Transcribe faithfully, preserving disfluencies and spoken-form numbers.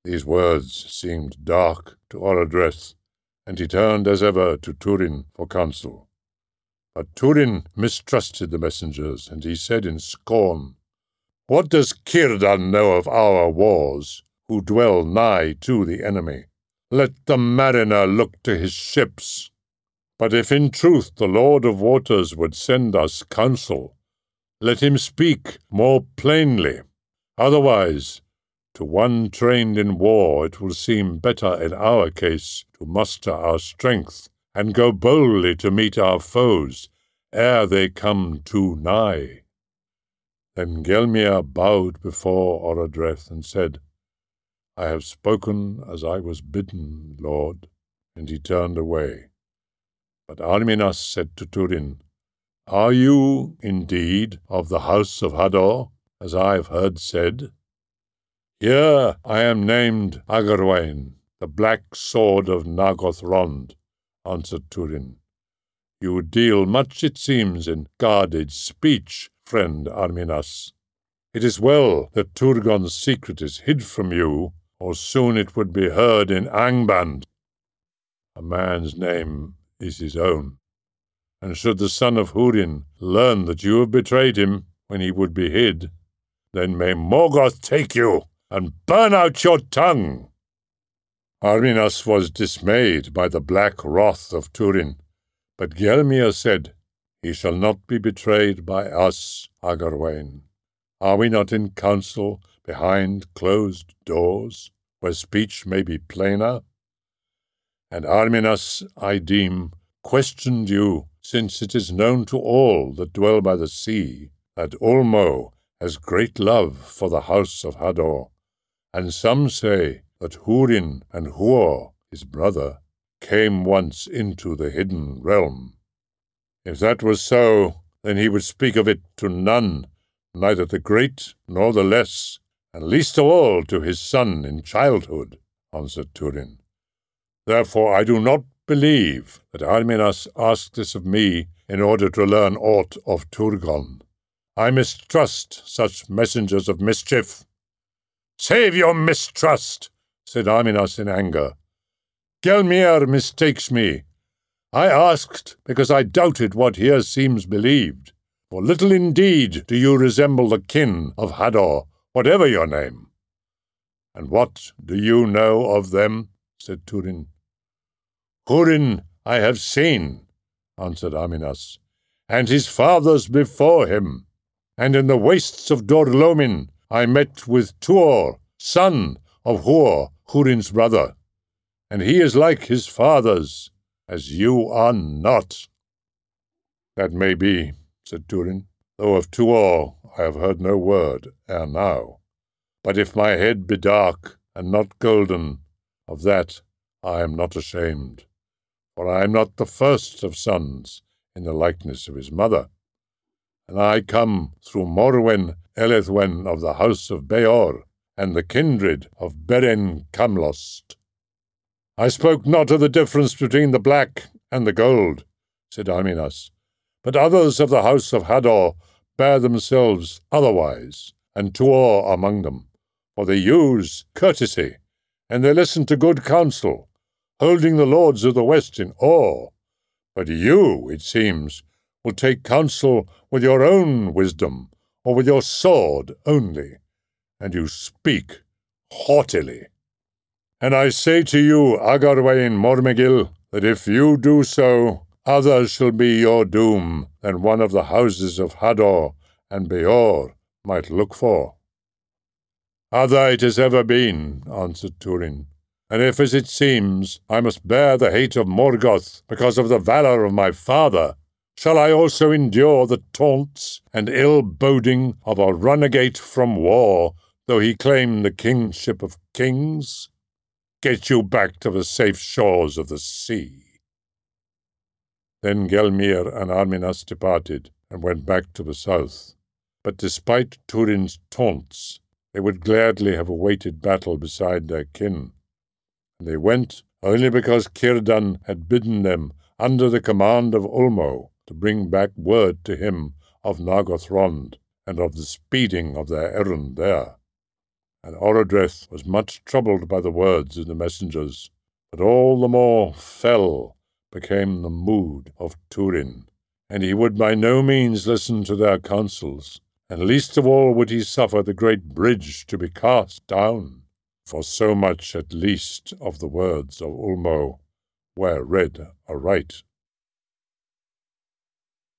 These words seemed dark to Orodreth, and he turned as ever to Turin for counsel. But Turin mistrusted the messengers, and he said in scorn, "What does Círdan know of our wars, who dwell nigh to the enemy? Let the mariner look to his ships. But if in truth the Lord of Waters would send us counsel, let him speak more plainly. Otherwise, to one trained in war it will seem better in our case to muster our strength and go boldly to meet our foes ere they come too nigh." Then Gelmir bowed before Orodreth and said, "I have spoken as I was bidden, Lord," and he turned away. But Arminas said to Turin, "Are you, indeed, of the house of Hador, as I have heard said?" "Here I am named Agarwain, the black sword of Nargothrond," answered Turin. "You deal much, it seems, in guarded speech, friend Arminas. It is well that Turgon's secret is hid from you, or soon it would be heard in Angband. A man's name is his own, and should the son of Húrin learn that you have betrayed him when he would be hid, then may Morgoth take you and burn out your tongue." Arminas was dismayed by the black wrath of Turin, but Gelmir said, "He shall not be betrayed by us, Agarwain. Are we not in council behind closed doors, where speech may be plainer? And Arminas, I deem, questioned you, since it is known to all that dwell by the sea that Ulmo has great love for the house of Hador, and some say that Húrin and Huor, his brother, came once into the hidden realm. If that was so, then he would speak of it to none, neither the great nor the less, and least of all to his son in childhood," answered Turin. "Therefore I do not believe that Arminas asked this of me in order to learn aught of Turgon. I mistrust such messengers of mischief." "Save your mistrust," said Arminas in anger. "Gelmir mistakes me. I asked because I doubted what here seems believed. For little indeed do you resemble the kin of Hador, whatever your name." "And what do you know of them?" said Turin. "Húrin I have seen," answered Arminas, "and his fathers before him. And in the wastes of Dor-Lomin I met with Tuor, son of Huor, Húrin's brother. And he is like his fathers, as you are not." "That may be," said Turin, "though of Tuor I have heard no word ere now. But if my head be dark and not golden, of that I am not ashamed. For I am not the first of sons in the likeness of his mother, and I come through Morwen Elethwen of the house of Beor, and the kindred of Beren Camlost." "I spoke not of the difference between the black and the gold," said Arminas, "but others of the house of Hador bear themselves otherwise, and Tuor among them, for they use courtesy, and they listen to good counsel, holding the lords of the West in awe. But you, it seems, will take counsel with your own wisdom, or with your sword only, and you speak haughtily. And I say to you, Agarwain Mormegil, that if you do so, other shall be your doom than one of the houses of Hador and Beor might look for." "Other it has ever been," answered Turin, "and if, as it seems, I must bear the hate of Morgoth because of the valour of my father, shall I also endure the taunts and ill-boding of a runagate from war, though he claim the kingship of kings? Get you back to the safe shores of the sea." Then Gelmir and Arminas departed and went back to the south. But despite Turin's taunts, they would gladly have awaited battle beside their kin. And they went only because Círdan had bidden them, under the command of Ulmo, to bring back word to him of Nargothrond and of the speeding of their errand there. And Orodreth was much troubled by the words of the messengers, but all the more fell became the mood of Turin, and he would by no means listen to their counsels, and least of all would he suffer the great bridge to be cast down, for so much at least of the words of Ulmo were read aright.